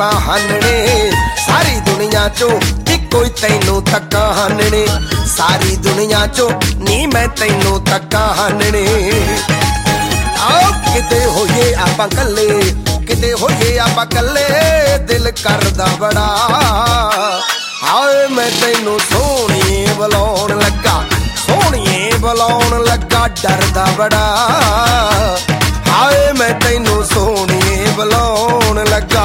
असां हनने सारी दुनिया चो कोई तैनू तक्का हनने सारी दुनिया चो नी मैं तैनू तक्का हनने आओ किते होइए आपां कल्ले किते होइए आपां कल्ले दिल करदा बड़ा हाए मैं तैनू सोहणिए बुलाउण लगा सोहणिए बुलाउण लगा डरदा बड़ा हाए मैं तैनू सोहणिए बुलाउण लगा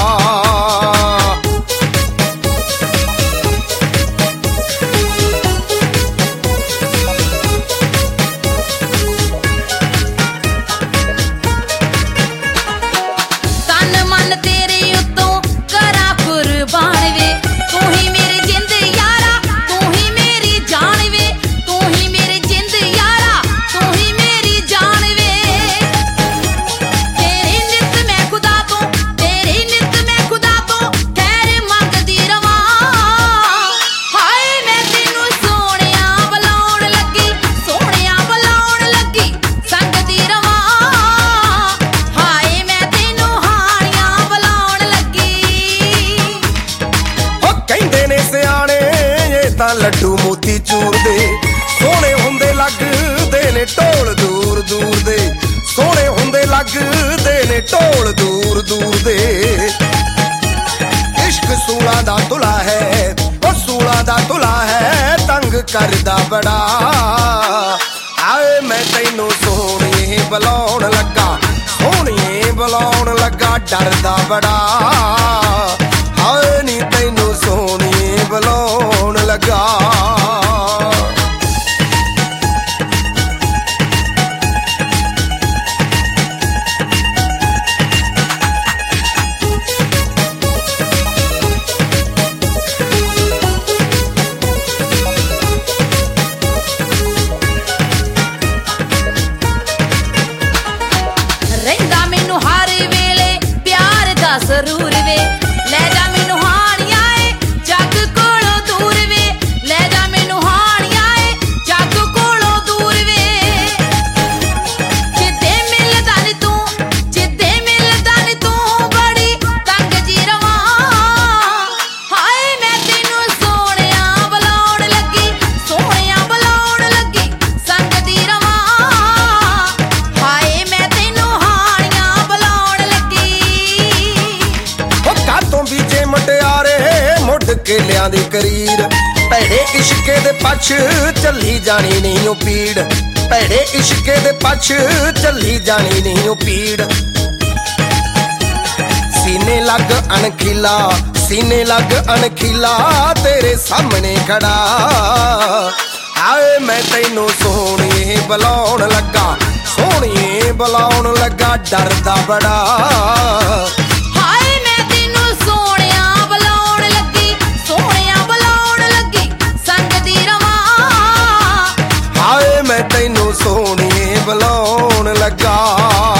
लड्डू मोती चूर दे सोने हुंदे लगदे ने ढोल दूर दूर दे सोने हुंदे लगदे ने ढोल दूर दूर दे इश्क सूला दा तुला है ओ सूला दा तुला है तंग करदा बड़ा आए मैं तैनू सोहणिए बुलाउण लगा सोहणिए बुलाउण लगा डरदा बड़ा हाए नी तैनू सोहणिए बुलाउण लगा रहिंदा मैनू हर वेले प्यार दा जरूर वे ले जा मैनू हानियां जग कोलों दूर वे ले जा मैनू हानियां जग कोलों दूर वे जिद्दे मिलदा नी तू बड़ी तंग जी रवां हाए मैं तैनू सोहणिया बुलाउण लगी संग दी रवां हाए मैं तैनू हानियां बुलाउण लगी कातों बीजे मुटियारे मुड़ के लियांदी करीर भैड़े इश्के दे पछ चली जानी नहीं ओ पीड़ भैड़े इश्के दे पछ चली जानी नहीं ओ पीड़ सीने लग अनखीला तेरे सामने खड़ा आए मैं तैनू सोहणिए बुलाउण लगा सोहणिए बुलाउण लगा डरदा बड़ा हाए मैं तैनू सोहणिया बुलाउण लगी संग दी रवां हाए मैं तैनू सोहणिए बुलाउण लगा।